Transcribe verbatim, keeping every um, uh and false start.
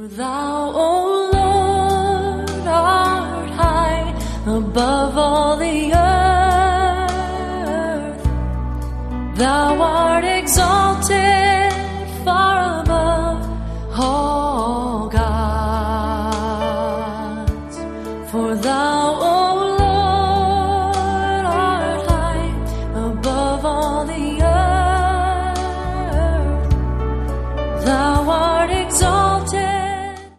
Thou, O Lord, art high above all the earth. Thou art exalted far above all gods.